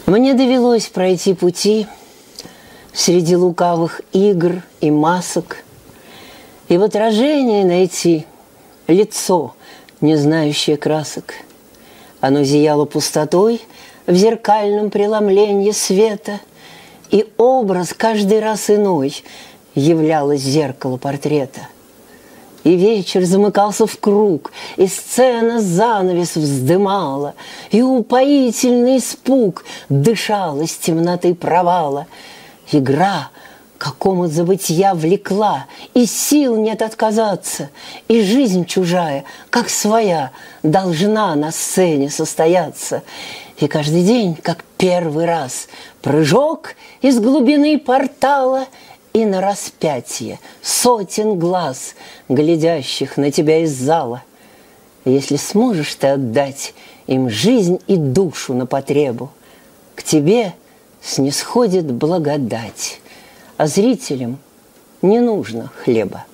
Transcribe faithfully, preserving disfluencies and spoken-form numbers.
Мне довелось пройти пути среди лукавых игр и масок, и в отражении найти лицо, не знающее красок. Оно зияло пустотой в зеркальном преломлении света, и образ каждый раз иной являлось зеркало портрета. И вечер замыкался в круг, и сцена занавес вздымала, и упоительный испуг дышал из темноты провала. Игра какому забытья влекла, и сил нет отказаться, и жизнь чужая, как своя, должна на сцене состояться. И каждый день, как первый раз, прыжок из глубины портала, и на распятие сотен глаз, глядящих на тебя из зала. Если сможешь ты отдать им жизнь и душу на потребу, к тебе снисходит благодать, а зрителям не нужно хлеба.